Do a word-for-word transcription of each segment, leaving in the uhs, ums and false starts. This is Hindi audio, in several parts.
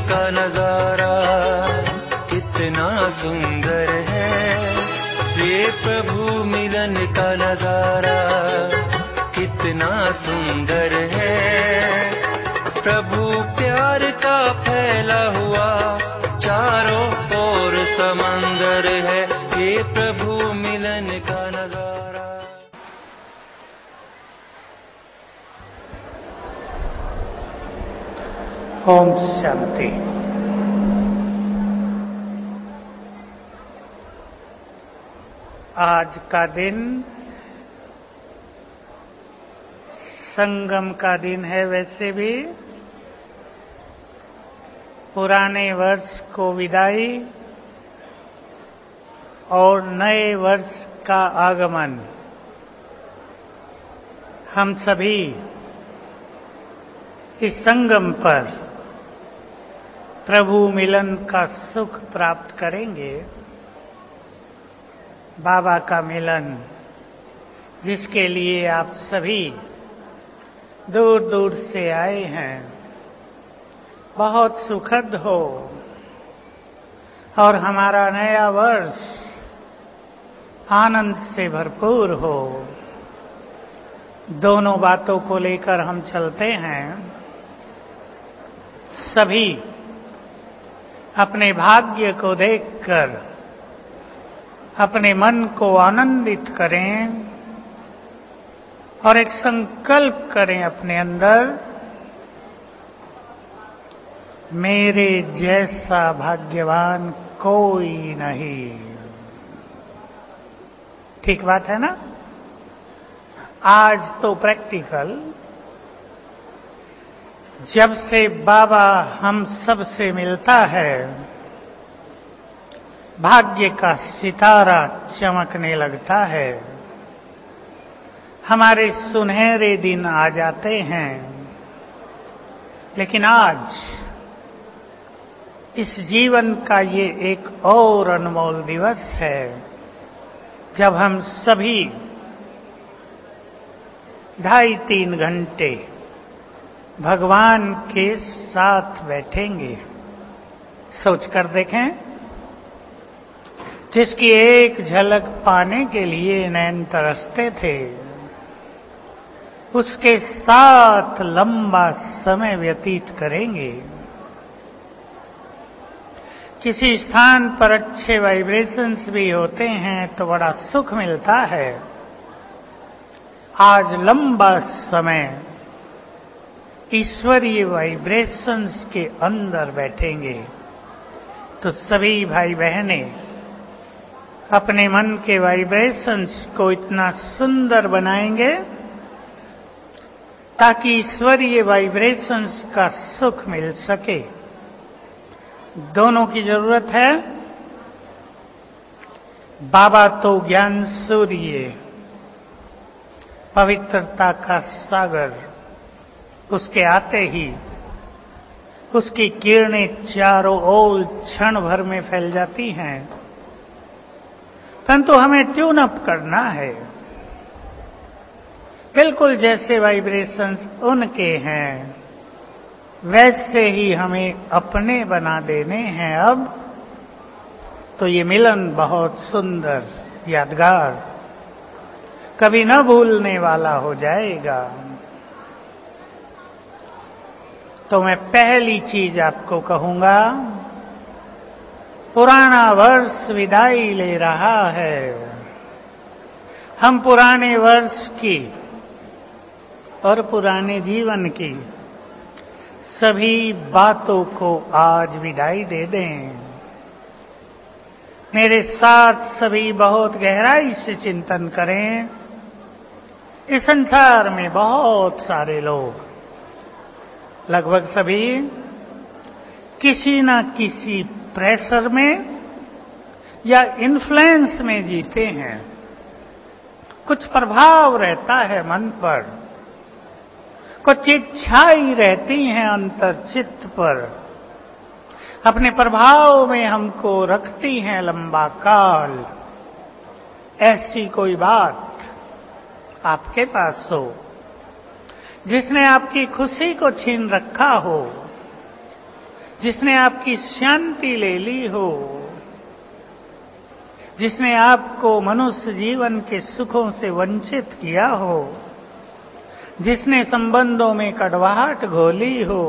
का नजारा कितना सुंदर है, ये प्रभु मिलन का नजारा कितना सुंदर है। प्रभु प्यार का फैला हुआ चारों ओर समंदर है, ये प्रभु मिलन का नजारा। ओम शांति। आज का दिन संगम का दिन है। वैसे भी पुराने वर्ष को विदाई और नए वर्ष का आगमन, हम सभी इस संगम पर प्रभु मिलन का सुख प्राप्त करेंगे। बाबा का मिलन, जिसके लिए आप सभी दूर दूर से आए हैं, बहुत सुखद हो और हमारा नया वर्ष आनंद से भरपूर हो। दोनों बातों को लेकर हम चलते हैं। सभी अपने भाग्य को देखकर अपने मन को आनंदित करें और एक संकल्प करें अपने अंदर, मेरे जैसा भाग्यवान कोई नहीं। ठीक बात है ना? आज तो प्रैक्टिकल, जब से बाबा हम सब से मिलता है, भाग्य का सितारा चमकने लगता है। हमारे सुनहरे दिन आ जाते हैं। लेकिन आज इस जीवन का ये एक और अनमोल दिवस है, जब हम सभी ढाई तीन घंटे भगवान के साथ बैठेंगे। सोच कर देखें, जिसकी एक झलक पाने के लिए नैन तरसते थे, उसके साथ लंबा समय व्यतीत करेंगे। किसी स्थान पर अच्छे वाइब्रेशंस भी होते हैं तो बड़ा सुख मिलता है। आज लंबा समय ईश्वरीय वाइब्रेशंस के अंदर बैठेंगे। तो सभी भाई बहनें अपने मन के वाइब्रेशंस को इतना सुंदर बनाएंगे ताकि ईश्वरीय वाइब्रेशंस का सुख मिल सके। दोनों की जरूरत है। बाबा तो ज्ञान सूर्य, पवित्रता का सागर, उसके आते ही उसकी किरणें चारों ओर क्षण भर में फैल जाती हैं। परंतु हमें ट्यून अप करना है, बिल्कुल जैसे वाइब्रेशंस उनके हैं वैसे ही हमें अपने बना देने हैं। अब तो ये मिलन बहुत सुंदर, यादगार, कभी न भूलने वाला हो जाएगा। तो मैं पहली चीज आपको कहूंगा, पुराना वर्ष विदाई ले रहा है। हम पुराने वर्ष की और पुराने जीवन की सभी बातों को आज विदाई दे दें। मेरे साथ सभी बहुत गहराई से चिंतन करें। इस संसार में बहुत सारे लोग, लगभग सभी, किसी न किसी प्रेशर में या इन्फ्लुएंस में जीते हैं। कुछ प्रभाव रहता है मन पर, कुछ इच्छाएं रहती हैं अंतर चित्त पर, अपने प्रभाव में हमको रखती हैं लंबा काल। ऐसी कोई बात आपके पास हो जिसने आपकी खुशी को छीन रखा हो, जिसने आपकी शांति ले ली हो, जिसने आपको मनुष्य जीवन के सुखों से वंचित किया हो, जिसने संबंधों में कड़वाहट घोली हो,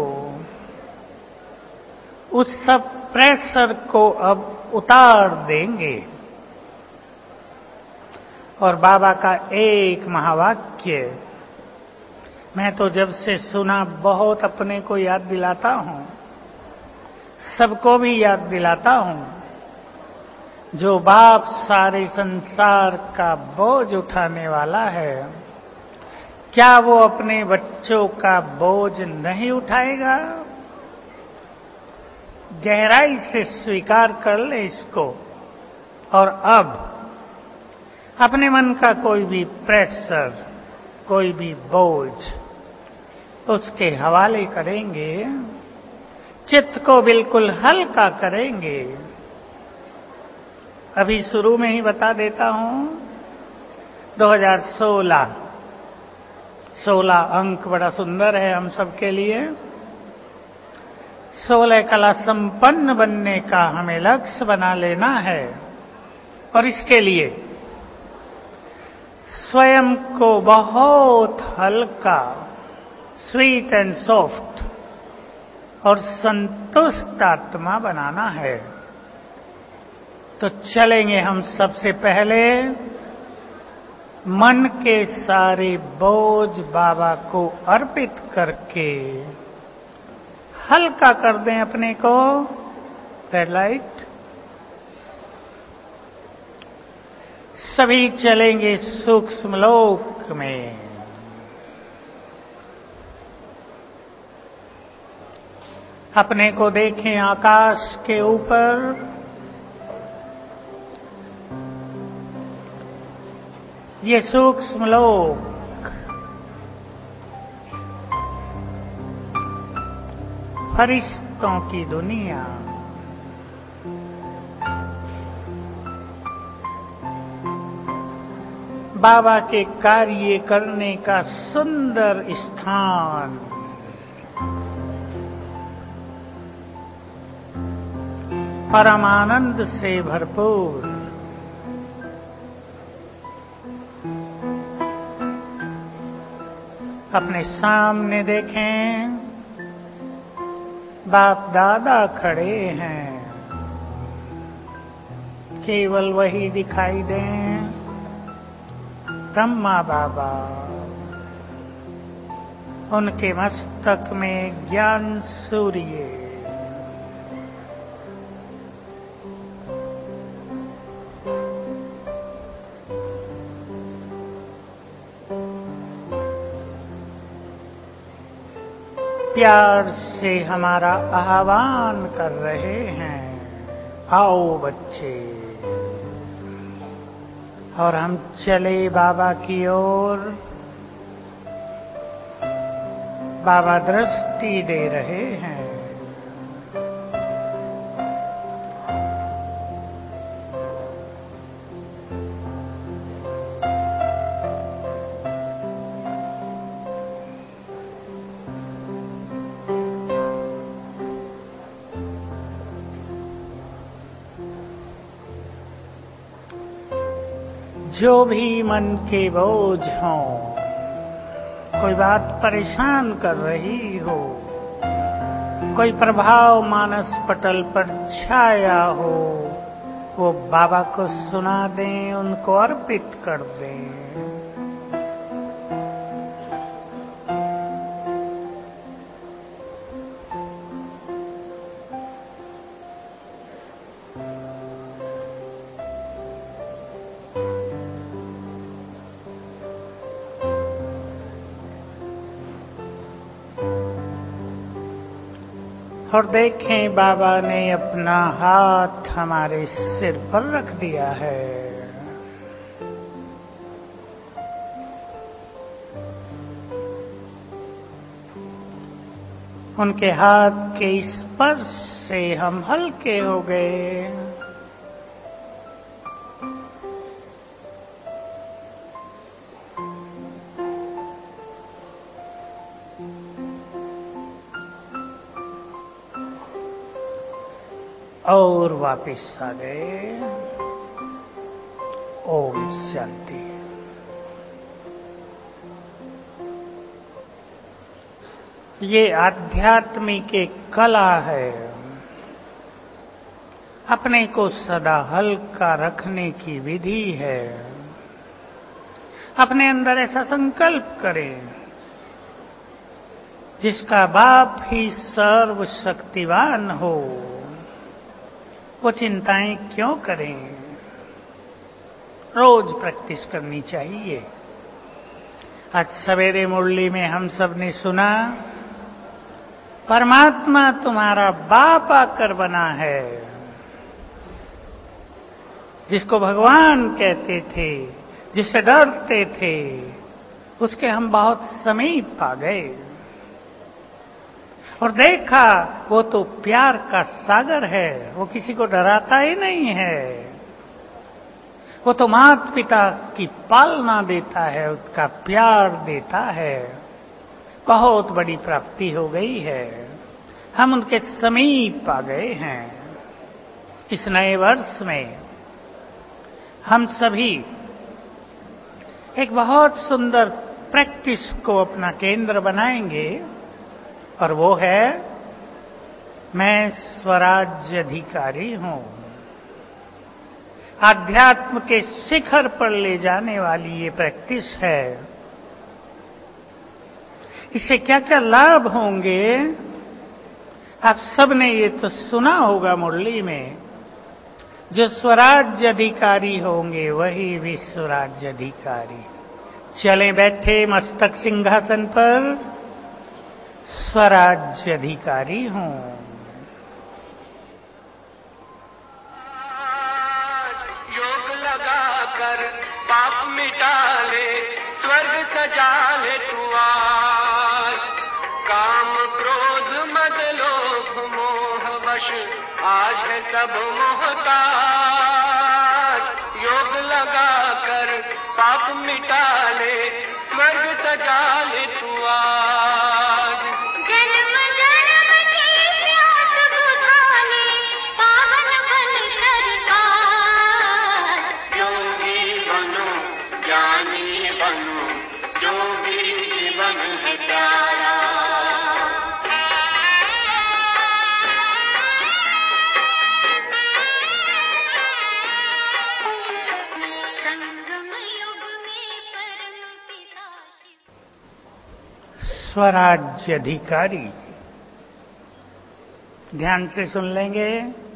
उस सब प्रेशर को अब उतार देंगे। और बाबा का एक महावाक्य मैं तो जब से सुना बहुत अपने को याद दिलाता हूं, सबको भी याद दिलाता हूं। जो बाप सारे संसार का बोझ उठाने वाला है, क्या वो अपने बच्चों का बोझ नहीं उठाएगा? गहराई से स्वीकार कर ले इसको। और अब अपने मन का कोई भी प्रेशर, कोई भी बोझ उसके हवाले करेंगे, चित्त को बिल्कुल हल्का करेंगे। अभी शुरू में ही बता देता हूं, दो हज़ार सोलह सोलह अंक बड़ा सुंदर है हम सबके लिए। सोलह कला संपन्न बनने का हमें लक्ष्य बना लेना है। और इसके लिए स्वयं को बहुत हल्का, स्वीट एंड सॉफ्ट और संतुष्ट आत्मा बनाना है। तो चलेंगे हम सबसे पहले मन के सारे बोझ बाबा को अर्पित करके हल्का कर दें अपने को। Red light. सभी चलेंगे सूक्ष्म लोक में। अपने को देखें आकाश के ऊपर। ये सूक्ष्म लोक फरिश्तों की दुनिया, बाबा के कार्य करने का सुंदर स्थान, परमानंद से भरपूर। अपने सामने देखें, बाप दादा खड़े हैं, केवल वही दिखाई दें। ब्रह्मा बाबा, उनके मस्तक में ज्ञान सूर्य, प्यार से हमारा आह्वान कर रहे हैं, आओ बच्चे। और हम चले बाबा की ओर। बाबा दृष्टि दे रहे हैं। जो भी मन के बोझ हों, कोई बात परेशान कर रही हो, कोई प्रभाव मानस पटल पर छाया हो, वो बाबा को सुना दें, उनको अर्पित कर दें। और देखें, बाबा ने अपना हाथ हमारे सिर पर रख दिया है। उनके हाथ के स्पर्श से हम हल्के हो गए। और वापिस आ गए। ओम शांति। ये आध्यात्मिक एक कला है, अपने को सदा हल्का रखने की विधि है। अपने अंदर ऐसा संकल्प करें, जिसका बाप ही सर्वशक्तिवान हो, वो चिंताएं क्यों करें। रोज प्रैक्टिस करनी चाहिए। आज सवेरे मुरली में हम सब ने सुना, परमात्मा तुम्हारा बाप आकर बना है। जिसको भगवान कहते थे, जिससे डरते थे, उसके हम बहुत समीप आ गए और देखा वो तो प्यार का सागर है। वो किसी को डराता ही नहीं है। वो तो माता पिता की पालना देता है, उसका प्यार देता है। बहुत बड़ी प्राप्ति हो गई है। हम उनके समीप आ गए हैं। इस नए वर्ष में हम सभी एक बहुत सुंदर प्रैक्टिस को अपना केंद्र बनाएंगे और वो है, मैं स्वराज्य अधिकारी हूं। आध्यात्म के शिखर पर ले जाने वाली ये प्रैक्टिस है। इससे क्या क्या लाभ होंगे, आप सबने ये तो सुना होगा मुरली में। जो स्वराज्य अधिकारी होंगे वही विश्व राज्य अधिकारी। चले बैठे मस्तक सिंहासन पर, स्वराज्य अधिकारी हूं। योग लगाकर पाप मिटा ले, स्वर्ग सजा ले तू आज। काम क्रोध मद लोभ मोह वश आज है सब मोहताज। योग लगाकर पाप मिटा ले, स्वर्ग सजा ले तू आज। जन्म जन्म की प्यास बुझा ले, पावन बन सरकार। योगी बनो ज्ञानी बनो, जो भी जीवन है प्यारा। संगम युग में परम पिता स्वराज्य अधिकारी। ध्यान से सुन लेंगे।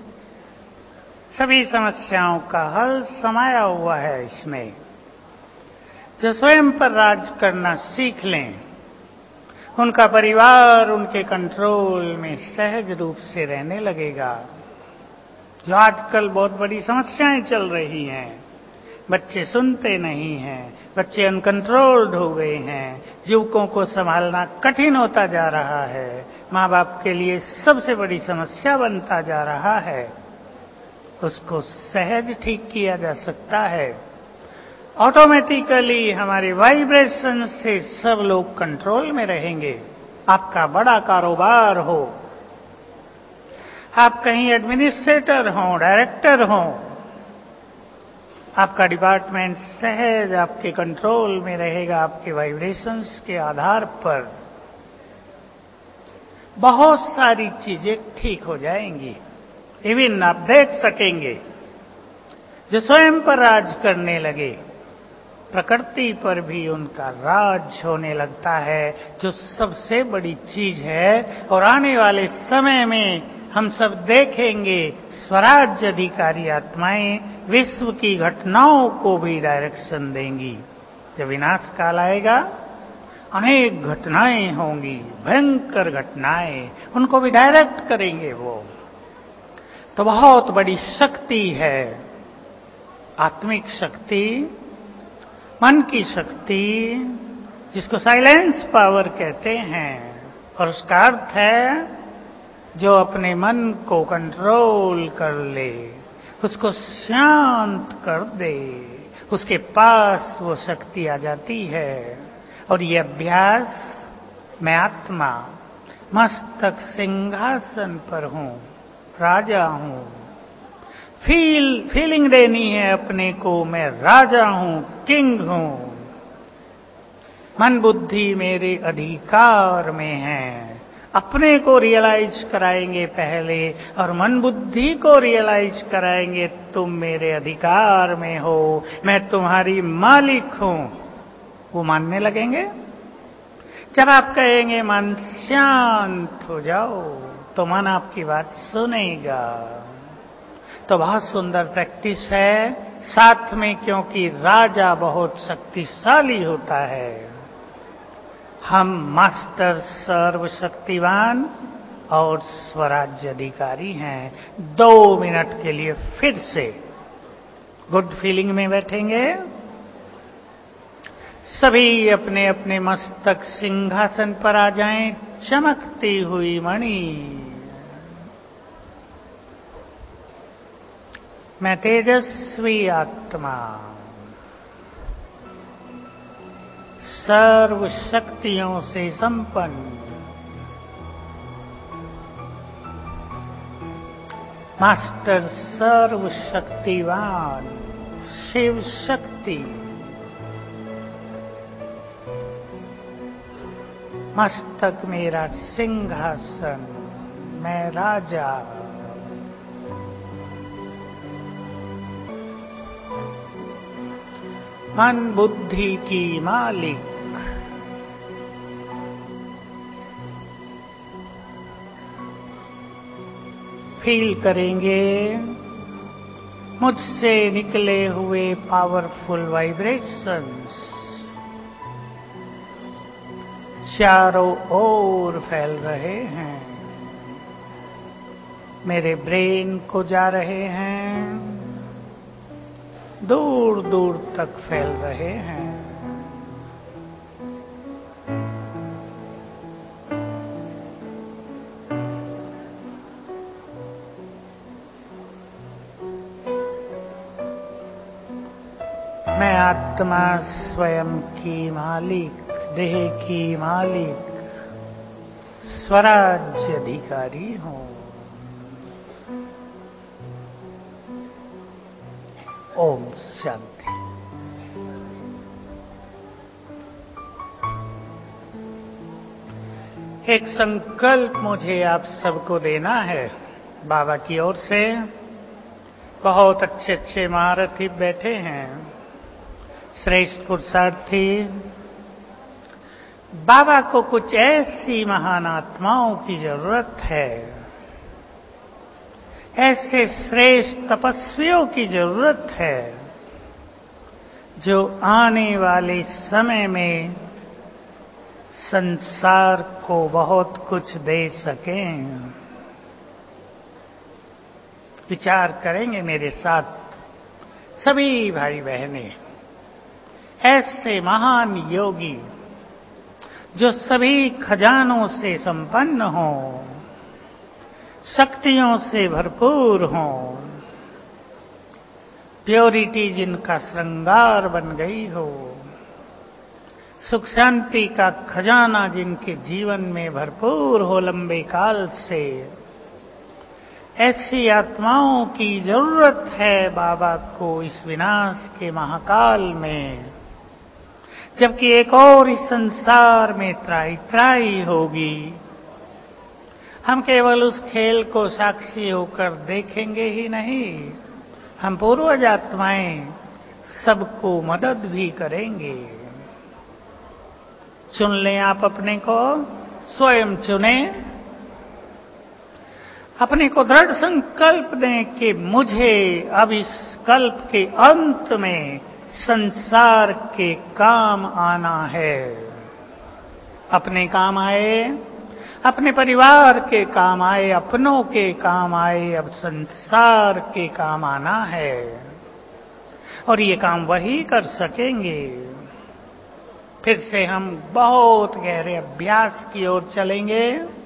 सभी समस्याओं का हल समाया हुआ है इसमें। जो स्वयं पर राज करना सीख लें, उनका परिवार उनके कंट्रोल में सहज रूप से रहने लगेगा। जो आजकल बहुत बड़ी समस्याएं चल रही हैं, बच्चे सुनते नहीं हैं, बच्चे अनकंट्रोल्ड हो गए हैं, युवकों को संभालना कठिन होता जा रहा है, माँ बाप के लिए सबसे बड़ी समस्या बनता जा रहा है, उसको सहज ठीक किया जा सकता है। ऑटोमेटिकली हमारे वाइब्रेशन से सब लोग कंट्रोल में रहेंगे। आपका बड़ा कारोबार हो, आप कहीं एडमिनिस्ट्रेटर हों, डायरेक्टर हों, आपका डिपार्टमेंट सहज आपके कंट्रोल में रहेगा। आपके वाइब्रेशंस के आधार पर बहुत सारी चीजें ठीक हो जाएंगी। इवन आप देख सकेंगे, जो स्वयं पर राज करने लगे, प्रकृति पर भी उनका राज होने लगता है, जो सबसे बड़ी चीज है। और आने वाले समय में हम सब देखेंगे, स्वराज्य अधिकारी आत्माएं विश्व की घटनाओं को भी डायरेक्शन देंगी। जब विनाश काल आएगा, अनेक घटनाएं होंगी, भयंकर घटनाएं, उनको भी डायरेक्ट करेंगे वो। तो बहुत बड़ी शक्ति है, आत्मिक शक्ति, मन की शक्ति, जिसको साइलेंस पावर कहते हैं। और उसका अर्थ है, जो अपने मन को कंट्रोल कर ले, उसको शांत कर दे, उसके पास वो शक्ति आ जाती है। और ये अभ्यास, मैं आत्मा मस्तक सिंहासन पर हूं, राजा हूं, फील फीलिंग देनी है अपने को, मैं राजा हूं, किंग हूं। मन बुद्धि मेरे अधिकार में है। अपने को रियलाइज कराएंगे पहले और मन बुद्धि को रियलाइज कराएंगे, तुम मेरे अधिकार में हो, मैं तुम्हारी मालिक हूं। वो मानने लगेंगे। जब आप कहेंगे मन शांत हो जाओ, तो मन आपकी बात सुनेगा। तो बहुत सुंदर प्रैक्टिस है। साथ में क्योंकि राजा बहुत शक्तिशाली होता है, हम मास्टर सर्वशक्तिवान और स्वराज्य अधिकारी हैं। दो मिनट के लिए फिर से गुड फीलिंग में बैठेंगे। सभी अपने अपने मस्तक सिंहासन पर आ जाएं। चमकती हुई मणि, मैं तेजस्वी आत्मा, सर्व शक्तियों से संपन्न, मास्टर सर्व शक्तिवान, शिव शक्ति, मस्तक मेरा सिंहासन, मैं राजा। मन बुद्धि की मालिक, फील करेंगे मुझसे निकले हुए पावरफुल वाइब्रेशंस चारों ओर फैल रहे हैं, मेरे ब्रेन को जा रहे हैं, दूर दूर तक फैल रहे हैं। मैं आत्मा स्वयं की मालिक, देह की मालिक, स्वराज्य अधिकारी हूं। ओम शांति। एक संकल्प मुझे आप सबको देना है बाबा की ओर से। बहुत अच्छे अच्छे महारथी बैठे हैं, श्रेष्ठ पुरुषार्थी। बाबा को कुछ ऐसी महान आत्माओं की जरूरत है, ऐसे श्रेष्ठ तपस्वियों की जरूरत है जो आने वाले समय में संसार को बहुत कुछ दे सकें। विचार करेंगे मेरे साथ सभी भाई बहनें, ऐसे महान योगी जो सभी खजानों से संपन्न हों, शक्तियों से भरपूर हों, प्योरिटी जिनका श्रृंगार बन गई हो, सुख शांति का खजाना जिनके जीवन में भरपूर हो लंबे काल से, ऐसी आत्माओं की जरूरत है बाबा को इस विनाश के महाकाल में, जबकि एक और इस संसार में त्राही त्राही होगी। हम केवल उस खेल को साक्षी होकर देखेंगे ही नहीं, हम पूर्वज आत्माएं सबको मदद भी करेंगे। चुन लें आप अपने को, स्वयं चुने, अपने को दृढ़ संकल्प दें कि मुझे अब इस कल्प के अंत में संसार के काम आना है। अपने काम आए, अपने परिवार के काम आए, अपनों के काम आए, अब संसार के काम आना है। और ये काम वही कर सकेंगे। फिर से हम बहुत गहरे अभ्यास की ओर चलेंगे।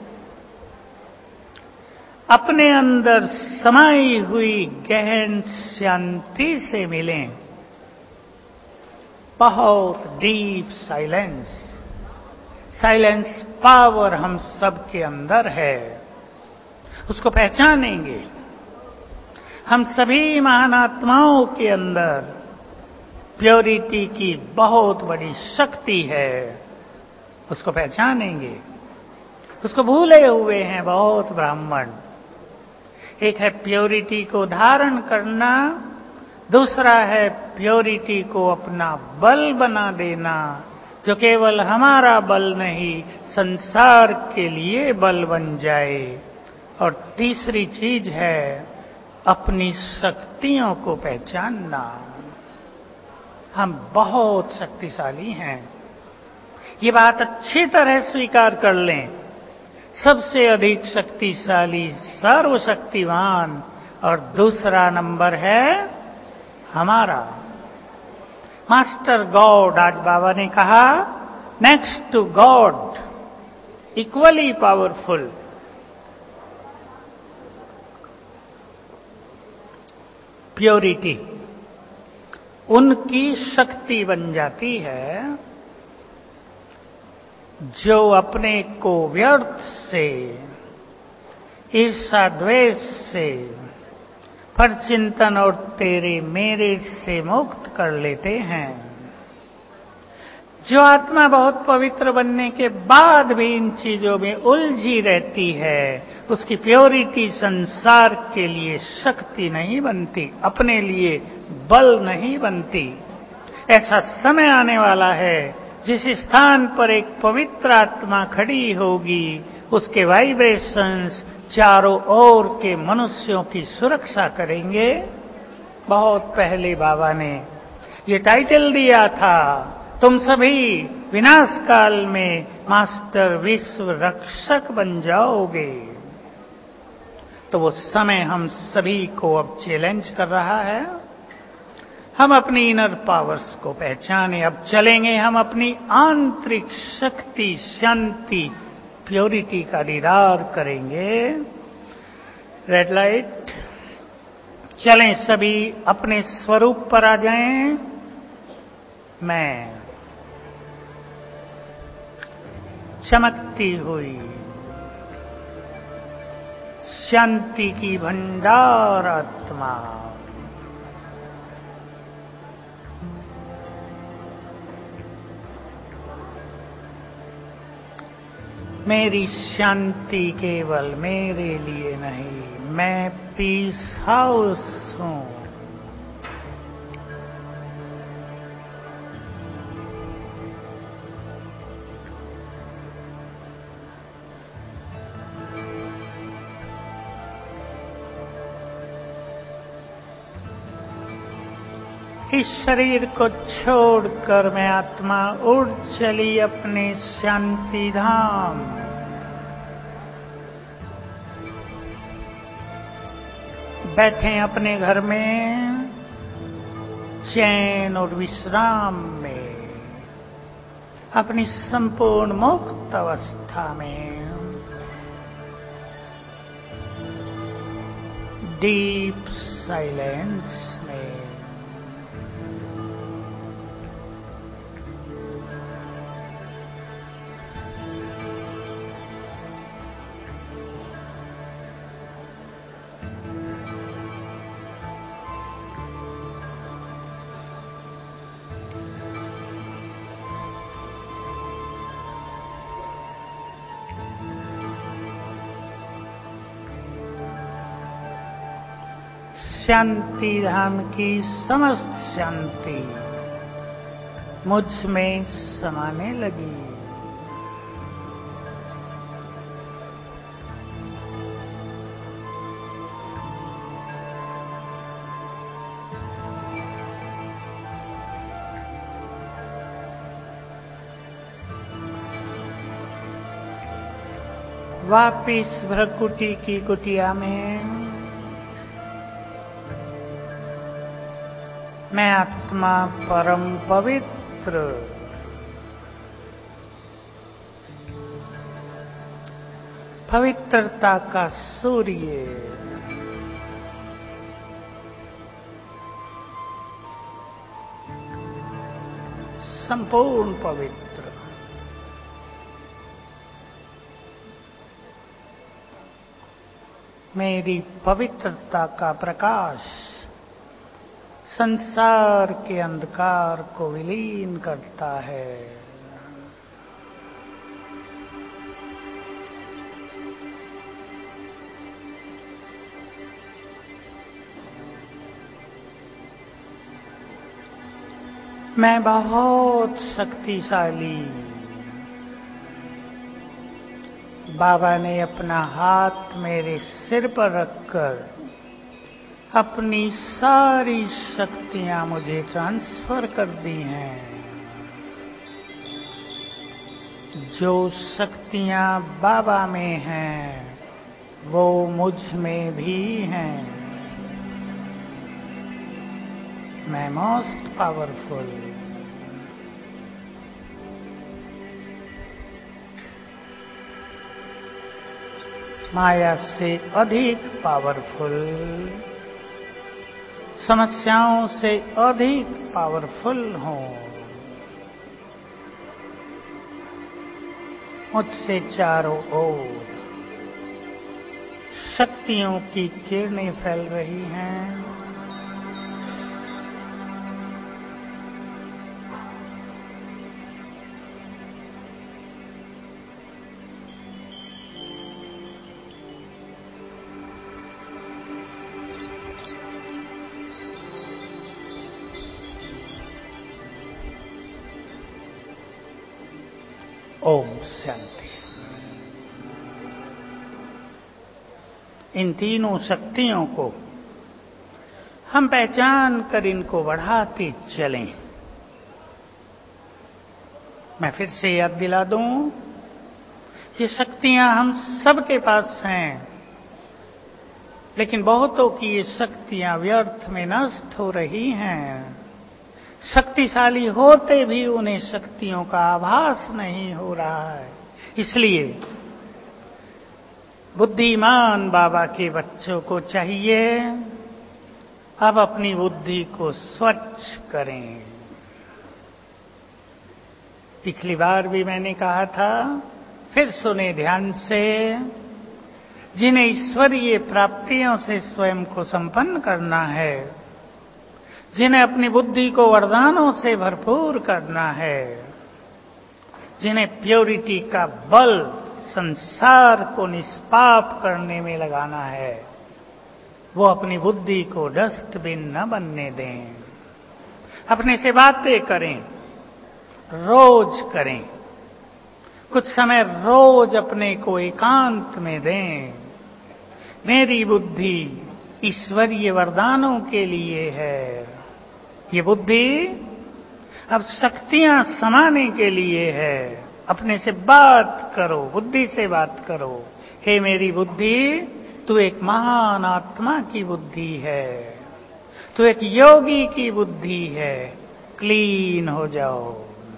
अपने अंदर समाई हुई गहन शांति से मिलें। बहुत डीप साइलेंस, साइलेंस पावर हम सब के अंदर है, उसको पहचानेंगे। हम सभी महान आत्माओं के अंदर प्योरिटी की बहुत बड़ी शक्ति है, उसको पहचानेंगे। उसको भूले हुए हैं बहुत ब्राह्मण। एक है प्योरिटी को धारण करना, दूसरा है प्योरिटी को अपना बल बना देना, जो केवल हमारा बल नहीं संसार के लिए बल बन जाए। और तीसरी चीज है अपनी शक्तियों को पहचानना। हम बहुत शक्तिशाली हैं, ये बात अच्छी तरह स्वीकार कर लें। सबसे अधिक शक्तिशाली सर्वशक्तिवान, और दूसरा नंबर है हमारा मास्टर गॉड। आज बाबा ने कहा next to God, equally powerful. Purity उनकी शक्ति बन जाती है जो अपने को व्यर्थ से, ईर्षा द्वेष से, परचिंतन और तेरे मेरे से मुक्त कर लेते हैं। जो आत्मा बहुत पवित्र बनने के बाद भी इन चीजों में उलझी रहती है, उसकी प्योरिटी संसार के लिए शक्ति नहीं बनती, अपने लिए बल नहीं बनती। ऐसा समय आने वाला है जिस स्थान पर एक पवित्र आत्मा खड़ी होगी, उसके वाइब्रेशंस चारों ओर के मनुष्यों की सुरक्षा करेंगे। बहुत पहले बाबा ने ये टाइटल दिया था, तुम सभी विनाश काल में मास्टर विश्व रक्षक बन जाओगे। तो वो समय हम सभी को अब चैलेंज कर रहा है। हम अपनी इनर पावर्स को पहचाने, अब चलेंगे हम अपनी आंतरिक शक्ति, शांति, प्योरिटी का दीदार करेंगे। रेड लाइट, चलें सभी अपने स्वरूप पर आ जाएं। मैं चमकती हुई शांति की भंडार आत्मा, मेरी शांति केवल मेरे लिए नहीं, मैं पीस हाउस हूं। इस शरीर को छोड़कर मैं आत्मा उड़ चली अपने शांति धाम। बैठे अपने घर में चैन और विश्राम में, अपनी संपूर्ण मुक्त अवस्था में, डीप साइलेंस में। शांति धाम की समस्त शांति मुझ में समाने लगी। वापिस भ्रकुटी की कुटिया में मैं आत्मा परम पवित्र, पवित्रता का सूर्य, संपूर्ण पवित्र, मेरी पवित्रता का प्रकाश संसार के अंधकार को विलीन करता है। मैं बहुत शक्तिशाली। बाबा ने अपना हाथ मेरे सिर पर रखकर अपनी सारी शक्तियां मुझे ट्रांसफर कर दी हैं। जो शक्तियां बाबा में हैं वो मुझ में भी हैं। मैं मोस्ट पावरफुल, माया से अधिक पावरफुल, समस्याओं से अधिक पावरफुल हूं। मुझसे चारों ओर शक्तियों की किरणें फैल रही हैं। ओम शांति। इन तीनों शक्तियों को हम पहचान कर इनको बढ़ाते चलें। मैं फिर से याद दिला दूं, ये शक्तियां हम सबके पास हैं, लेकिन बहुतों की ये शक्तियां व्यर्थ में नष्ट हो रही हैं। शक्तिशाली होते भी उन्हें शक्तियों का आभास नहीं हो रहा है। इसलिए बुद्धिमान बाबा के बच्चों को चाहिए अब अपनी बुद्धि को स्वच्छ करें। पिछली बार भी मैंने कहा था, फिर सुने ध्यान से, जिन्हें ईश्वरीय प्राप्तियों से स्वयं को संपन्न करना है, जिन्हें अपनी बुद्धि को वरदानों से भरपूर करना है, जिन्हें प्योरिटी का बल संसार को निष्पाप करने में लगाना है, वो अपनी बुद्धि को डस्टबिन न बनने दें। अपने से बातें करें, रोज करें। कुछ समय रोज अपने को एकांत में दें। मेरी बुद्धि ईश्वरीय वरदानों के लिए है। ये बुद्धि अब शक्तियां समाने के लिए है। अपने से बात करो, बुद्धि से बात करो। हे मेरी बुद्धि, तू एक महान आत्मा की बुद्धि है, तू एक योगी की बुद्धि है। क्लीन हो जाओ।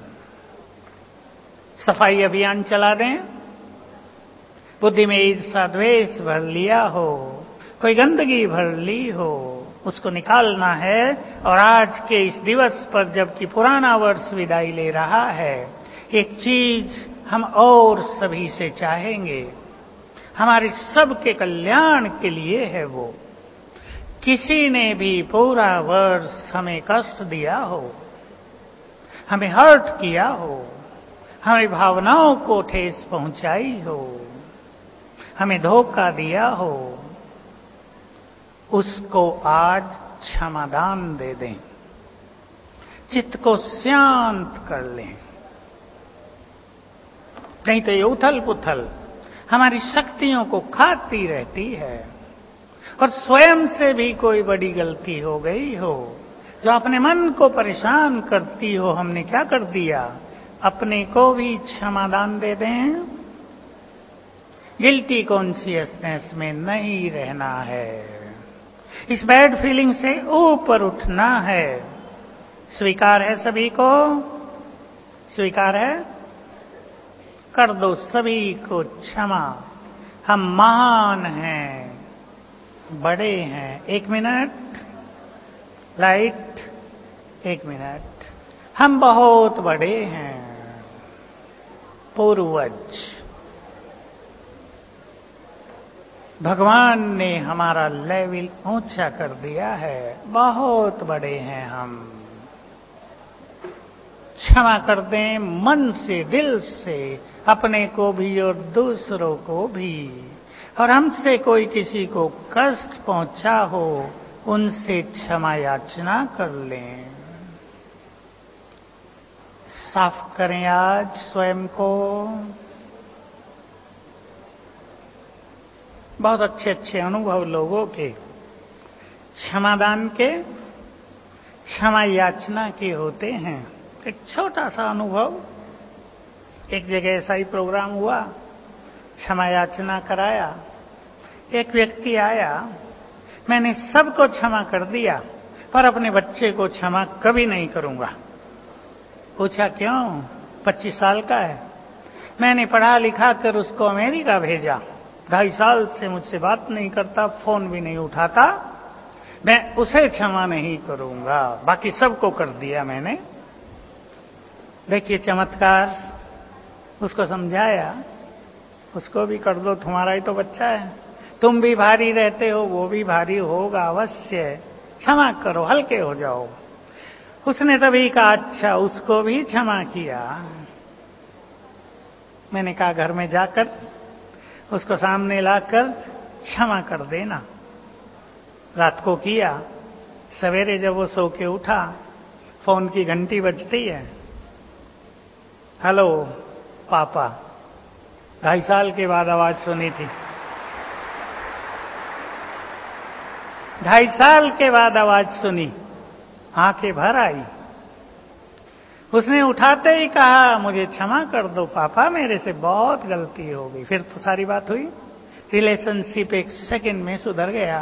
सफाई अभियान चला दें। बुद्धि में ईर्ष्या द्वेष भर लिया हो, कोई गंदगी भर ली हो, उसको निकालना है। और आज के इस दिवस पर, जबकि पुराना वर्ष विदाई ले रहा है, एक चीज हम और सभी से चाहेंगे, हमारे सबके कल्याण के लिए है वो। किसी ने भी पूरा वर्ष हमें कष्ट दिया हो, हमें हर्ट किया हो, हमारी भावनाओं को ठेस पहुंचाई हो, हमें धोखा दिया हो, उसको आज क्षमादान दे दें। चित्त को शांत कर लें। नहीं तो ये उथल पुथल हमारी शक्तियों को खाती रहती है। और स्वयं से भी कोई बड़ी गलती हो गई हो, जो अपने मन को परेशान करती हो, हमने क्या कर दिया, अपने को भी क्षमादान दे दें। गिल्टी कॉन्शियसनेस में नहीं रहना है। इस बैड फीलिंग से ऊपर उठना है। स्वीकार है सभी को? स्वीकार है? कर दो सभी को क्षमा। हम महान हैं, बड़े हैं। एक मिनट, लाइट, एक मिनट। हम बहुत बड़े हैं। पूर्वज भगवान ने हमारा लेवल ऊंचा कर दिया है। बहुत बड़े हैं हम। क्षमा कर दें मन से, दिल से, अपने को भी और दूसरों को भी। और हमसे कोई किसी को कष्ट पहुंचा हो, उनसे क्षमा याचना कर लें। साफ करें आज स्वयं को। बहुत अच्छे अच्छे अनुभव लोगों के क्षमादान के, क्षमा याचना के होते हैं। एक छोटा सा अनुभव, एक जगह ऐसा ही प्रोग्राम हुआ, क्षमा याचना कराया। एक व्यक्ति आया, मैंने सबको क्षमा कर दिया पर अपने बच्चे को क्षमा कभी नहीं करूंगा। पूछा क्यों? पच्चीस साल का है, मैंने पढ़ा लिखा कर उसको अमेरिका भेजा, ढाई साल से मुझसे बात नहीं करता, फोन भी नहीं उठाता, मैं उसे क्षमा नहीं करूंगा, बाकी सबको कर दिया मैंने। देखिए चमत्कार। उसको समझाया, उसको भी कर दो, तुम्हारा ही तो बच्चा है, तुम भी भारी रहते हो, वो भी भारी होगा अवश्य, क्षमा करो, हल्के हो जाओ। उसने तभी कहा अच्छा, उसको भी क्षमा किया। मैंने कहा घर में जाकर उसको सामने लाकर क्षमा कर देना। रात को किया, सवेरे जब वो सो के उठा, फोन की घंटी बजती है, हेलो पापा, ढाई साल के बाद आवाज सुनी थी, ढाई साल के बाद आवाज सुनी, आंखें भर आई। उसने उठाते ही कहा मुझे क्षमा कर दो पापा, मेरे से बहुत गलती हो गई। फिर तो सारी बात हुई, रिलेशनशिप एक सेकंड में सुधर गया।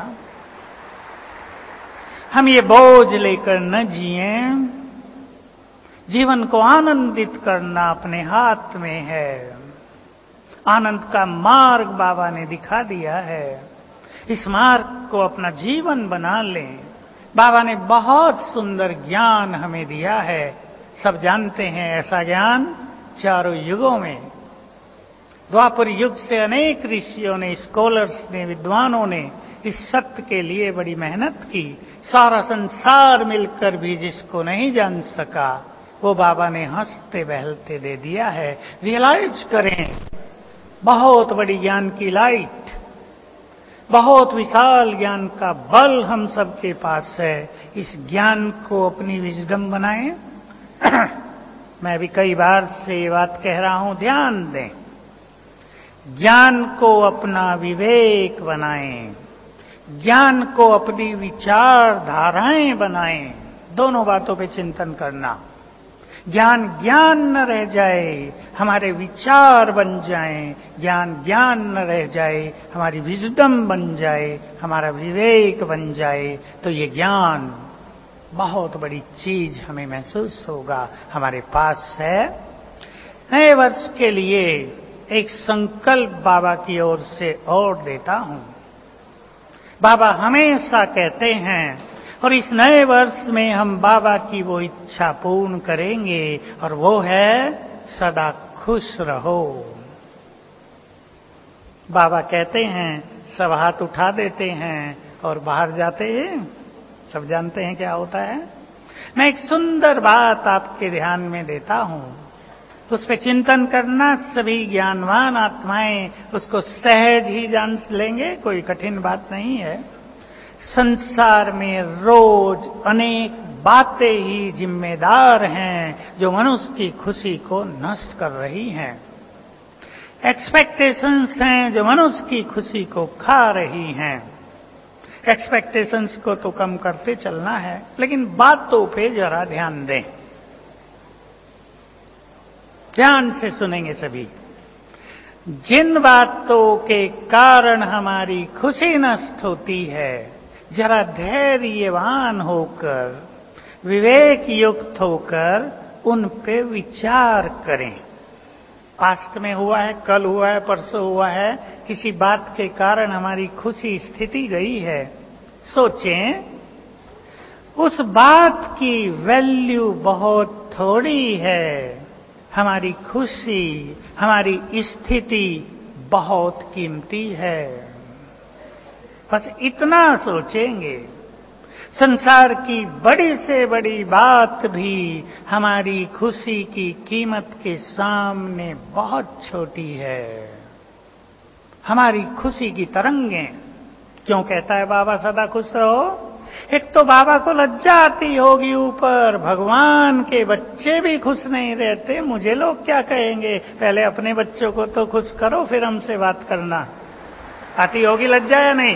हम ये बोझ लेकर न जिए। जीवन को आनंदित करना अपने हाथ में है। आनंद का मार्ग बाबा ने दिखा दिया है। इस मार्ग को अपना जीवन बना लें। बाबा ने बहुत सुंदर ज्ञान हमें दिया है। सब जानते हैं ऐसा ज्ञान चारों युगों में। द्वापर युग से अनेक ऋषियों ने, स्कॉलर्स ने, विद्वानों ने इस सत्य के लिए बड़ी मेहनत की। सारा संसार मिलकर भी जिसको नहीं जान सका, वो बाबा ने हंसते बहलते दे दिया है। रियलाइज करें, बहुत बड़ी ज्ञान की लाइट, बहुत विशाल ज्ञान का बल हम सबके पास है। इस ज्ञान को अपनी विजडम बनाएं। मैं भी कई बार से ये बात कह रहा हूं, ध्यान दें। ज्ञान को अपना विवेक बनाएं, ज्ञान को अपनी विचारधाराएं बनाएं। दोनों बातों पे चिंतन करना। ज्ञान ज्ञान न रह जाए, हमारे विचार बन जाएं। ज्ञान ज्ञान न रह जाए, हमारी विजडम बन जाए, हमारा विवेक बन जाए, तो ये ज्ञान बहुत बड़ी चीज हमें महसूस होगा हमारे पास है। नए वर्ष के लिए एक संकल्प बाबा की ओर से और देता हूं। बाबा हमेशा कहते हैं, और इस नए वर्ष में हम बाबा की वो इच्छा पूर्ण करेंगे, और वो है सदा खुश रहो। बाबा कहते हैं, सब हाथ उठा देते हैं और बाहर जाते हैं। सब जानते हैं क्या होता है। मैं एक सुंदर बात आपके ध्यान में देता हूं, उस पर चिंतन करना। सभी ज्ञानवान आत्माएं उसको सहज ही जान लेंगे, कोई कठिन बात नहीं है। संसार में रोज अनेक बातें ही जिम्मेदार हैं जो मनुष्य की खुशी को नष्ट कर रही हैं। एक्सपेक्टेशंस हैं जो मनुष्य की खुशी को खा रही हैं। एक्सपेक्टेशंस को तो कम करते चलना है, लेकिन बातों पे जरा ध्यान दें। ध्यान से सुनेंगे सभी। जिन बातों के कारण हमारी खुशी नष्ट होती है, जरा धैर्यवान होकर, विवेक युक्त होकर उन पे विचार करें। पास्ट में हुआ है, कल हुआ है, परसों हुआ है, किसी बात के कारण हमारी खुशी स्थिति गई है। सोचें, उस बात की वैल्यू बहुत थोड़ी है, हमारी खुशी, हमारी स्थिति बहुत कीमती है। बस इतना सोचेंगे, संसार की बड़ी से बड़ी बात भी हमारी खुशी की कीमत के सामने बहुत छोटी है। हमारी खुशी की तरंगें, क्यों कहता है बाबा सदा खुश रहो? एक तो बाबा को लज्जा आती होगी ऊपर, भगवान के बच्चे भी खुश नहीं रहते, मुझे लोग क्या कहेंगे? पहले अपने बच्चों को तो खुश करो, फिर हमसे बात करना। आती होगी लज्जा या नहीं?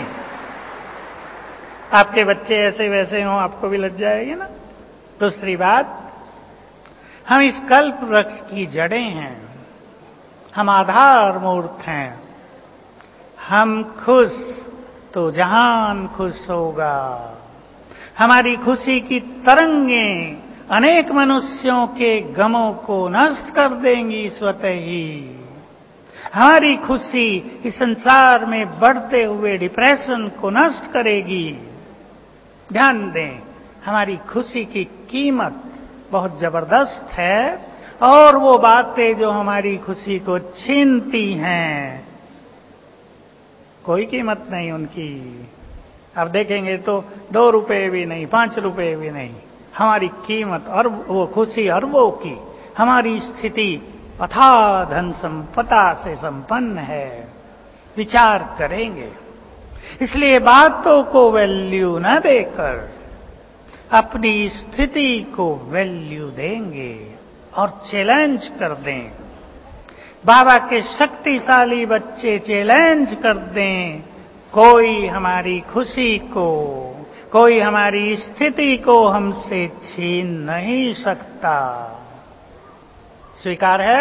आपके बच्चे ऐसे वैसे हों, आपको भी लज्जा आएगी ना। दूसरी बात, हम इस कल्प वृक्ष की जड़ें हैं, हम आधार मूर्त हैं। हम खुश तो जहान खुश होगा। हमारी खुशी की तरंगें अनेक मनुष्यों के गमों को नष्ट कर देंगी स्वतः ही। हमारी खुशी इस संसार में बढ़ते हुए डिप्रेशन को नष्ट करेगी। ध्यान दें, हमारी खुशी की कीमत बहुत जबरदस्त है, और वो बातें जो हमारी खुशी को छीनती हैं, कोई कीमत नहीं उनकी। अब देखेंगे तो दो रुपए भी नहीं, पांच रुपए भी नहीं, हमारी कीमत और वो खुशी अरबों की। हमारी स्थिति अथाह धन संपदा से संपन्न है। विचार करेंगे, इसलिए बातों को वैल्यू न देकर अपनी स्थिति को वैल्यू देंगे और चैलेंज कर दें। बाबा के शक्तिशाली बच्चे चैलेंज कर दें, कोई हमारी खुशी को, कोई हमारी स्थिति को हमसे छीन नहीं सकता। स्वीकार है?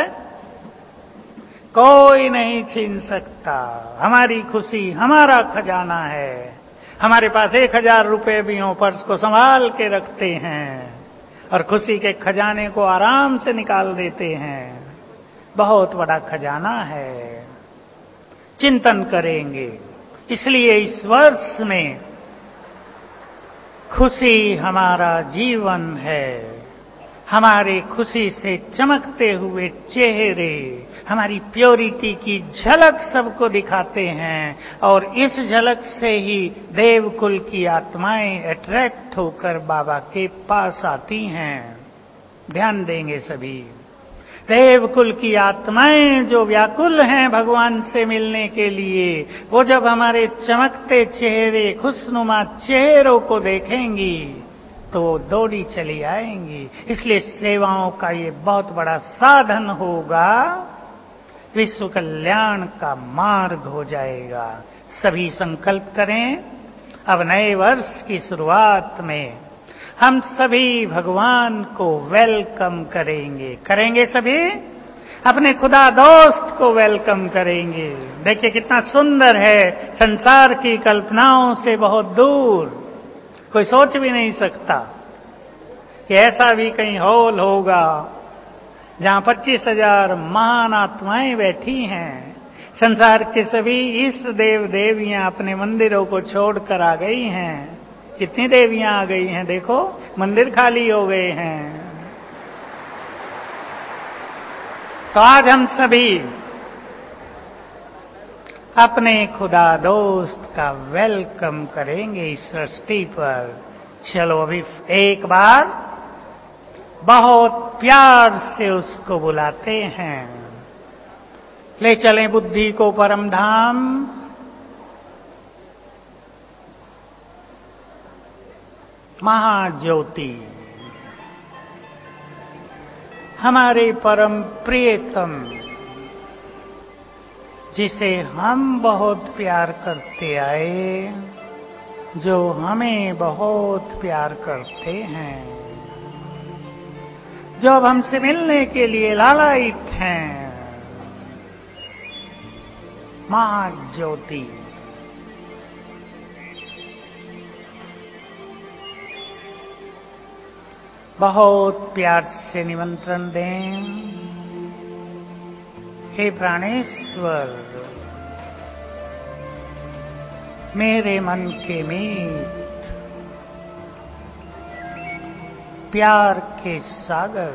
कोई नहीं छीन सकता। हमारी खुशी हमारा खजाना है। हमारे पास एक हजार रुपए भी हो, पर्स को संभाल के रखते हैं और खुशी के खजाने को आराम से निकाल देते हैं। बहुत बड़ा खजाना है। चिंतन करेंगे। इसलिए इस वर्ष में खुशी हमारा जीवन है। हमारे खुशी से चमकते हुए चेहरे हमारी प्योरिटी की झलक सबको दिखाते हैं, और इस झलक से ही देवकुल की आत्माएं अट्रैक्ट होकर बाबा के पास आती हैं। ध्यान देंगे सभी। देवकुल की आत्माएं जो व्याकुल हैं भगवान से मिलने के लिए, वो जब हमारे चमकते चेहरे, खुशनुमा चेहरों को देखेंगी तो दौड़ी चली आएंगी। इसलिए सेवाओं का ये बहुत बड़ा साधन होगा, विश्व कल्याण का मार्ग हो जाएगा। सभी संकल्प करें। अब नए वर्ष की शुरुआत में हम सभी भगवान को वेलकम करेंगे। करेंगे सभी? अपने खुदा दोस्त को वेलकम करेंगे। देखिए कितना सुंदर है, संसार की कल्पनाओं से बहुत दूर। कोई सोच भी नहीं सकता कि ऐसा भी कहीं हॉल होगा जहां पच्चीस हजार महान आत्माएं बैठी हैं। संसार के सभी इष्ट देव देवियां अपने मंदिरों को छोड़कर आ गई हैं। कितनी देवियां आ गई हैं, देखो मंदिर खाली हो गए हैं। तो आज हम सभी अपने खुदा दोस्त का वेलकम करेंगे इस सृष्टि पर। चलो अभी एक बार बहुत प्यार से उसको बुलाते हैं। ले चलें बुद्धि को परम धाम। महाज्योति हमारे परम प्रियतम, जिसे हम बहुत प्यार करते आए, जो हमें बहुत प्यार करते हैं, जो अब हमसे मिलने के लिए लालायित हैं। महाज्योति बहुत प्यार से निमंत्रण दें। हे प्राणेश्वर, मेरे मन के मीत, प्यार के सागर,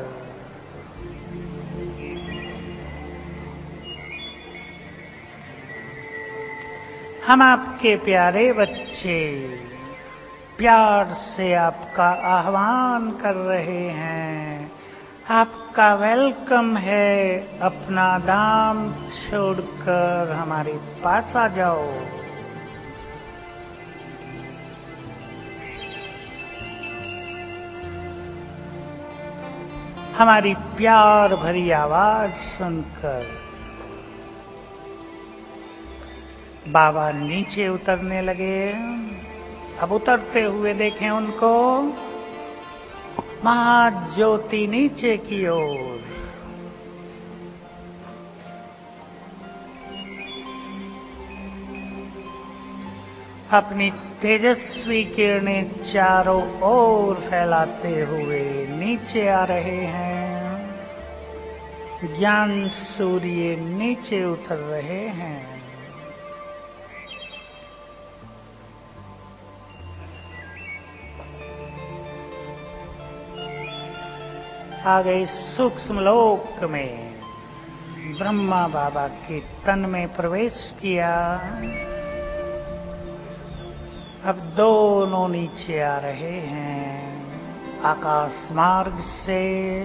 हम आपके प्यारे बच्चे प्यार से आपका आह्वान कर रहे हैं। आपका वेलकम है। अपना दाम छोड़कर हमारे पास आ जाओ। हमारी प्यार भरी आवाज सुनकर बाबा नीचे उतरने लगे। अब उतरते हुए देखें उनको, महाज्योति नीचे की ओर। अपनी तेजस्वी किरणें चारों ओर फैलाते हुए नीचे आ रहे हैं। ज्ञान सूर्य नीचे उतर रहे हैं। आ गए सूक्ष्म लोक में। ब्रह्मा बाबा के तन में प्रवेश किया। अब दोनों नीचे आ रहे हैं। आकाश मार्ग से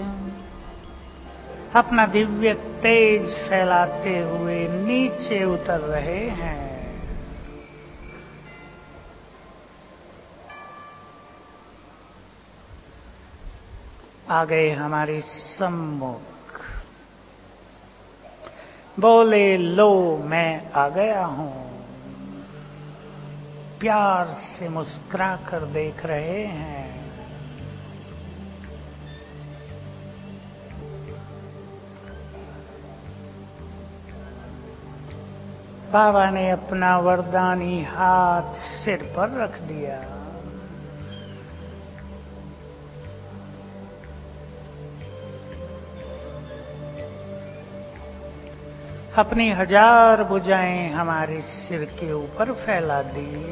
अपना दिव्य तेज फैलाते हुए नीचे उतर रहे हैं। आ गए हमारे सम्मुख। बोले, लो मैं आ गया हूं। प्यार से मुस्कुरा कर देख रहे हैं। बाबा ने अपना वरदानी हाथ सिर पर रख दिया। अपनी हजार भुजाएं हमारे सिर के ऊपर फैला दी।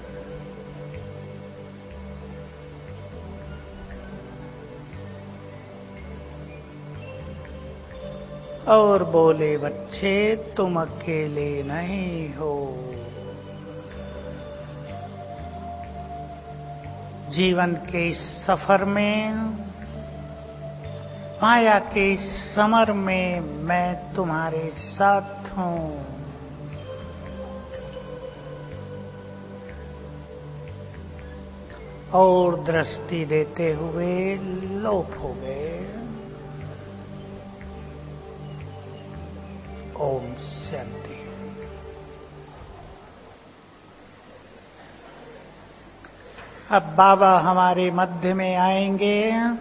और बोले, बच्चे तुम अकेले नहीं हो। जीवन के इस सफर में, माया के इस समर में मैं तुम्हारे साथ हूं। और दृष्टि देते हुए लोप हो गए। ओम शांति। अब बाबा हमारे मध्य में आएंगे।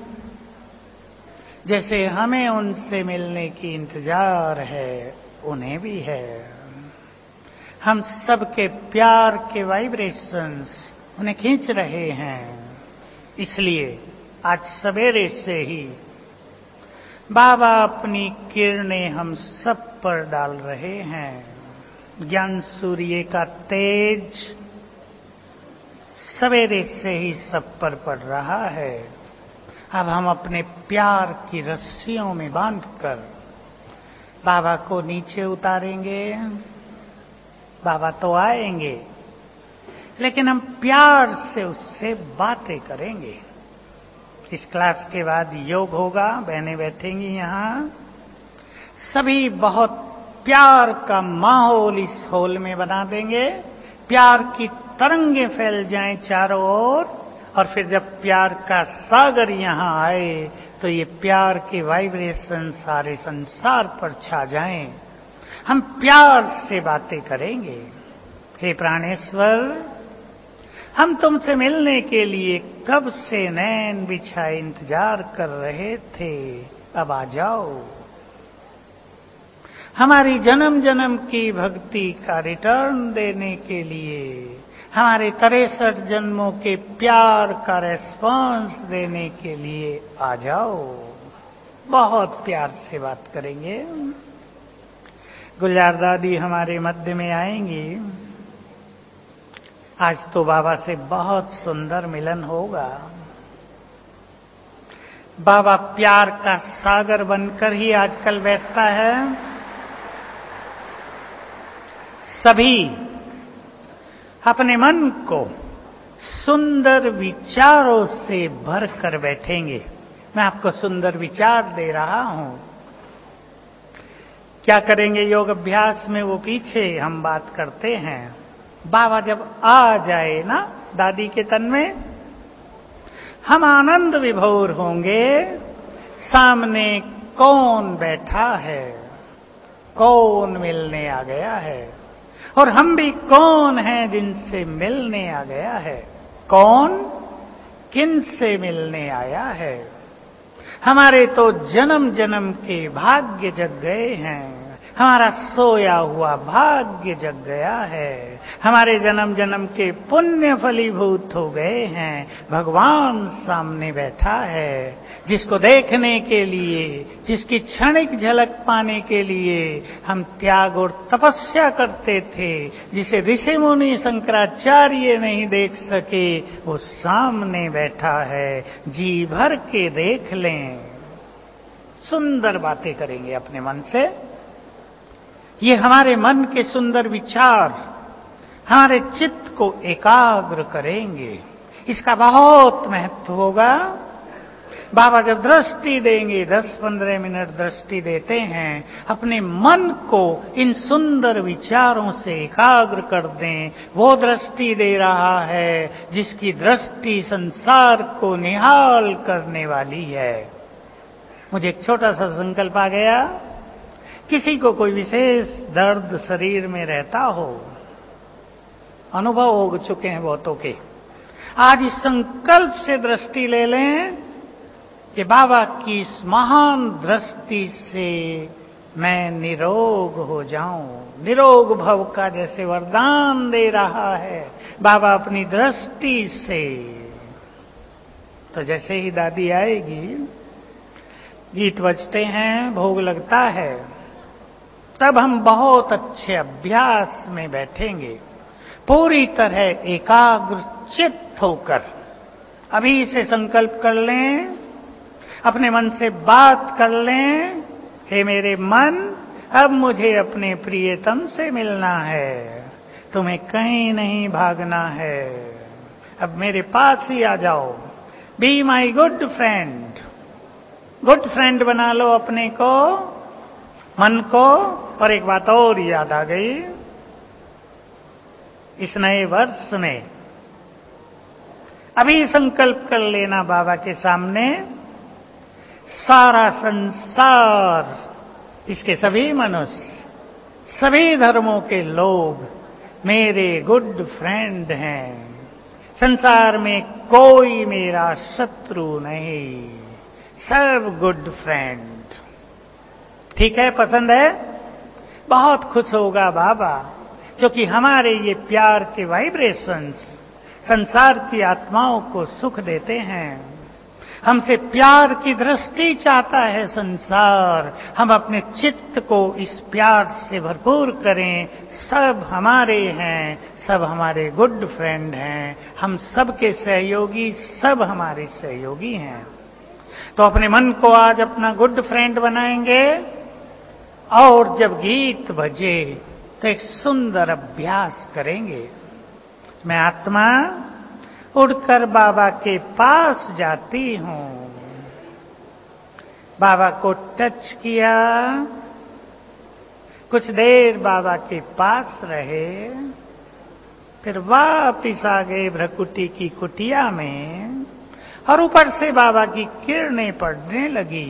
जैसे हमें उनसे मिलने की इंतजार है, उन्हें भी है। हम सबके प्यार के वाइब्रेशंस उन्हें खींच रहे हैं। इसलिए आज सवेरे से ही बाबा अपनी किरणें हम सब पर डाल रहे हैं। ज्ञान सूर्य का तेज सवेरे से ही सब पर पड़ रहा है। अब हम अपने प्यार की रस्सियों में बांधकर बाबा को नीचे उतारेंगे। बाबा तो आएंगे, लेकिन हम प्यार से उससे बातें करेंगे। इस क्लास के बाद योग होगा, बहनें बैठेंगी यहाँ। सभी बहुत प्यार का माहौल इस हॉल में बना देंगे। प्यार की तरंगें फैल जाएं चारों ओर। और फिर जब प्यार का सागर यहाँ आए तो ये प्यार के वाइब्रेशन सारे संसार पर छा जाएं। हम प्यार से बातें करेंगे। हे प्राणेश्वर, हम तुमसे मिलने के लिए कब से नैन बिछाए इंतजार कर रहे थे। अब आ जाओ। हमारी जन्म जन्म की भक्ति का रिटर्न देने के लिए, हमारे तिरसठ जन्मों के प्यार का रेस्पॉन्स देने के लिए आ जाओ। बहुत प्यार से बात करेंगे। गुलजार दादी हमारे मध्य में आएंगी। आज तो बाबा से बहुत सुंदर मिलन होगा। बाबा प्यार का सागर बनकर ही आजकल बैठता है। सभी अपने मन को सुंदर विचारों से भर कर बैठेंगे। मैं आपको सुंदर विचार दे रहा हूं। क्या करेंगे योग अभ्यास में, वो पीछे हम बात करते हैं। बाबा जब आ जाए ना दादी के तन में, हम आनंद विभोर होंगे। सामने कौन बैठा है, कौन मिलने आ गया है, और हम भी कौन हैं जिनसे मिलने आ गया है। कौन किन से मिलने आया है। हमारे तो जन्म जन्म के भाग्य जग गए हैं। हमारा सोया हुआ भाग्य जग गया है। हमारे जन्म जन्म के पुण्य फलीभूत हो गए हैं। भगवान सामने बैठा है, जिसको देखने के लिए, जिसकी क्षणिक झलक पाने के लिए हम त्याग और तपस्या करते थे, जिसे ऋषि मुनि शंकराचार्य नहीं देख सके, वो सामने बैठा है। जी भर के देख लें। सुंदर बातें करेंगे अपने मन से। ये हमारे मन के सुंदर विचार हमारे चित्त को एकाग्र करेंगे। इसका बहुत महत्व होगा। बाबा जब दृष्टि देंगे, दस पंद्रह मिनट दृष्टि देते हैं, अपने मन को इन सुंदर विचारों से एकाग्र कर दें। वो दृष्टि दे रहा है जिसकी दृष्टि संसार को निहाल करने वाली है। मुझे एक छोटा सा संकल्प आ गया। किसी को कोई विशेष दर्द शरीर में रहता हो, अनुभव हो चुके हैं बहुतों के, आज इस संकल्प से दृष्टि ले लें कि बाबा की इस महान दृष्टि से मैं निरोग हो जाऊं। निरोग भव का जैसे वरदान दे रहा है बाबा अपनी दृष्टि से। तो जैसे ही दादी आएगी, गीत बजते हैं, भोग लगता है, तब हम बहुत अच्छे अभ्यास में बैठेंगे, पूरी तरह एकाग्र चित्त होकर। अभी से संकल्प कर लें, अपने मन से बात कर लें, हे मेरे मन, अब मुझे अपने प्रियतम से मिलना है, तुम्हें कहीं नहीं भागना है, अब मेरे पास ही आ जाओ। Be my good friend. Good friend बना लो अपने को, मन को। और एक बात और याद आ गई, इस नए वर्ष में अभी संकल्प कर लेना बाबा के सामने, सारा संसार, इसके सभी मनुष्य, सभी धर्मों के लोग मेरे गुड फ्रेंड हैं। संसार में कोई मेरा शत्रु नहीं, सब गुड फ्रेंड। ठीक है, पसंद है? बहुत खुश होगा बाबा, क्योंकि हमारे ये प्यार के वाइब्रेशंस संसार की आत्माओं को सुख देते हैं। हमसे प्यार की दृष्टि चाहता है संसार। हम अपने चित्त को इस प्यार से भरपूर करें। सब हमारे हैं, सब हमारे गुड फ्रेंड हैं, हम सबके सहयोगी, सब हमारे सहयोगी हैं। तो अपने मन को आज अपना गुड फ्रेंड बनाएंगे, और जब गीत बजे तो एक सुंदर अभ्यास करेंगे। मैं आत्मा उड़कर बाबा के पास जाती हूं। बाबा को टच किया, कुछ देर बाबा के पास रहे, फिर वापिस आ गए भ्रकुटी की कुटिया में, और ऊपर से बाबा की किरणें पड़ने लगी।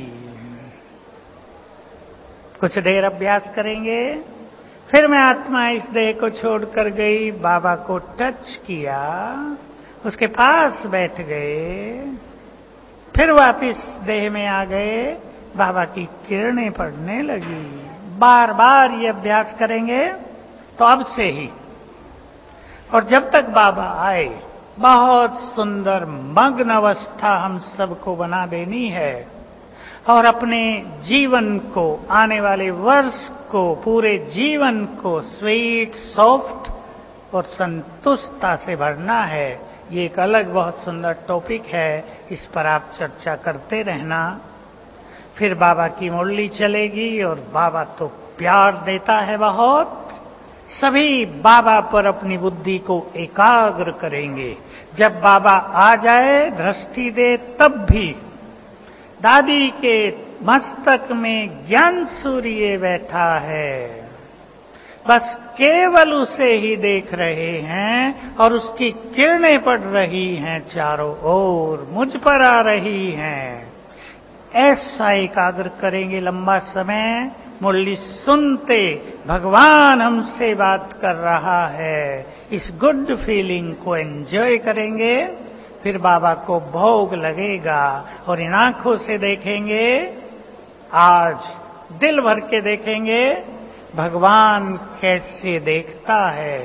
कुछ देर अभ्यास करेंगे, फिर मैं आत्मा इस देह को छोड़कर गई, बाबा को टच किया, उसके पास बैठ गए, फिर वापिस देह में आ गए, बाबा की किरणें पड़ने लगी। बार बार ये अभ्यास करेंगे तो अब से ही, और जब तक बाबा आए, बहुत सुंदर मग्न अवस्था हम सबको बना देनी है, और अपने जीवन को, आने वाले वर्ष को, पूरे जीवन को स्वीट, सॉफ्ट और संतुष्टता से भरना है। ये एक अलग बहुत सुंदर टॉपिक है, इस पर आप चर्चा करते रहना। फिर बाबा की मुरली चलेगी, और बाबा तो प्यार देता है बहुत, सभी बाबा पर अपनी बुद्धि को एकाग्र करेंगे। जब बाबा आ जाए, दृष्टि दे, तब भी दादी के मस्तक में ज्ञान सूर्य बैठा है, बस केवल उसे ही देख रहे हैं और उसकी किरणें पड़ रही हैं चारों ओर, मुझ पर आ रही हैं। ऐसा एकाग्र करेंगे लंबा समय, मुरली सुनते भगवान हमसे बात कर रहा है, इस गुड फीलिंग को एंजॉय करेंगे। फिर बाबा को भोग लगेगा और इन आंखों से देखेंगे, आज दिल भर के देखेंगे भगवान कैसे देखता है,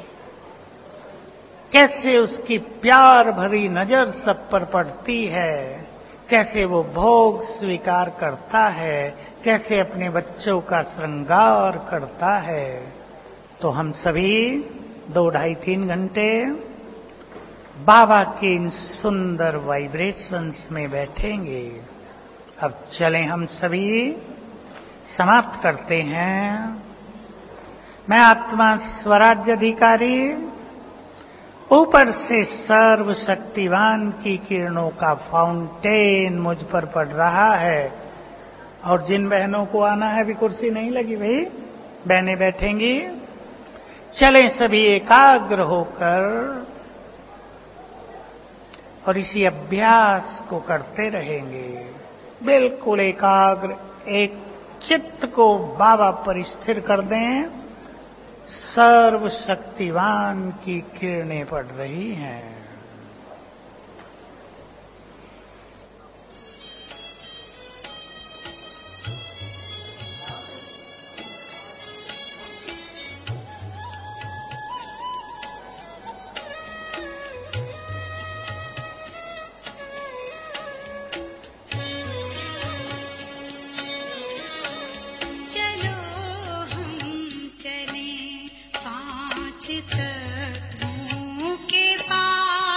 कैसे उसकी प्यार भरी नजर सब पर पड़ती है, कैसे वो भोग स्वीकार करता है, कैसे अपने बच्चों का श्रृंगार करता है। तो हम सभी दो ढाई तीन घंटे बाबा के इन सुंदर वाइब्रेशंस में बैठेंगे। अब चलें हम सभी समाप्त करते हैं। मैं आत्मा स्वराज्य अधिकारी, ऊपर से सर्वशक्तिवान की किरणों का फाउंटेन मुझ पर पड़ रहा है। और जिन बहनों को आना है, भी कुर्सी नहीं लगी भाई, बहनें बैठेंगी। चलें सभी एकाग्र होकर और इसी अभ्यास को करते रहेंगे। बिल्कुल एकाग्र, एक चित्त को बाबा पर स्थिर कर दें। सर्वशक्तिवान की किरणें पड़ रही हैं। तत्वों के पार।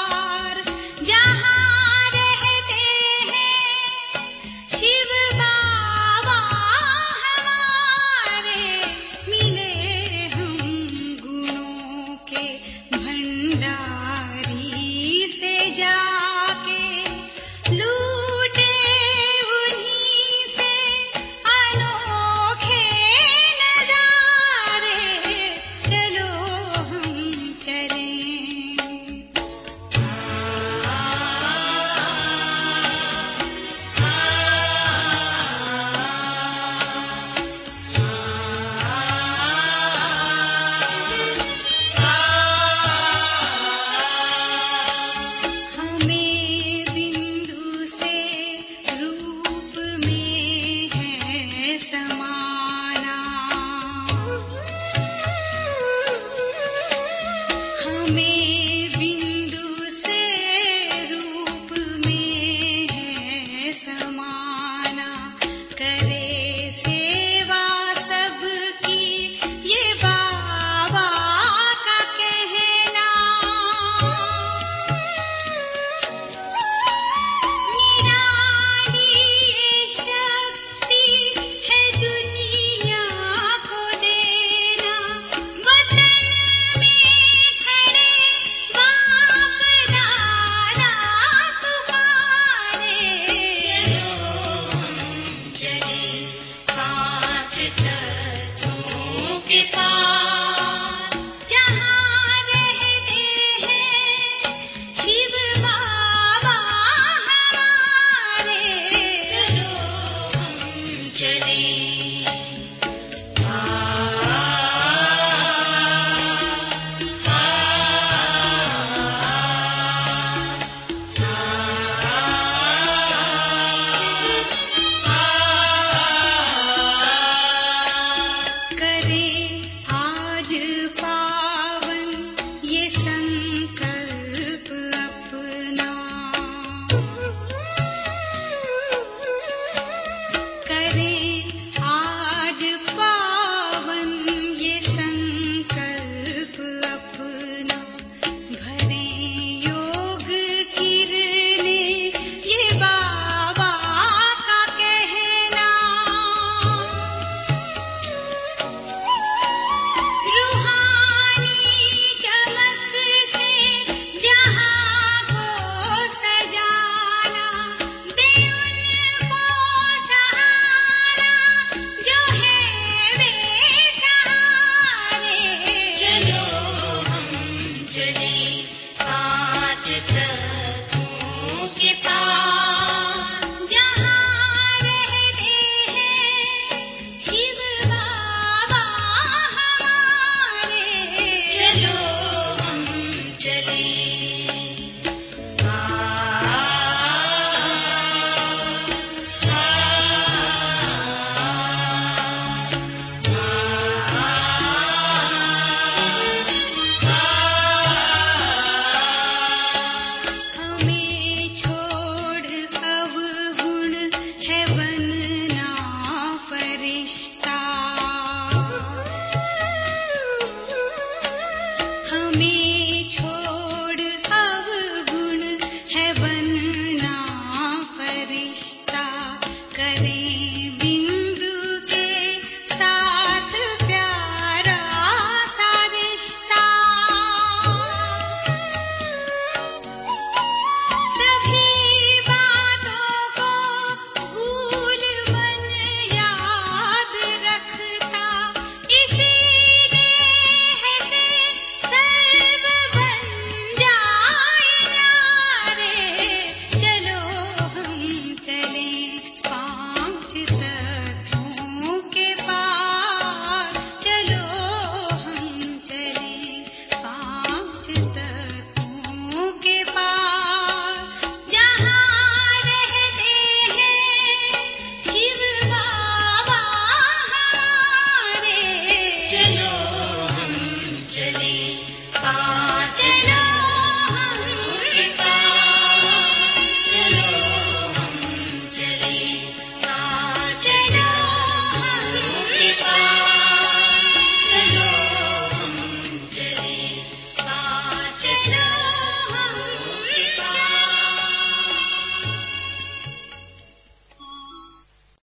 सा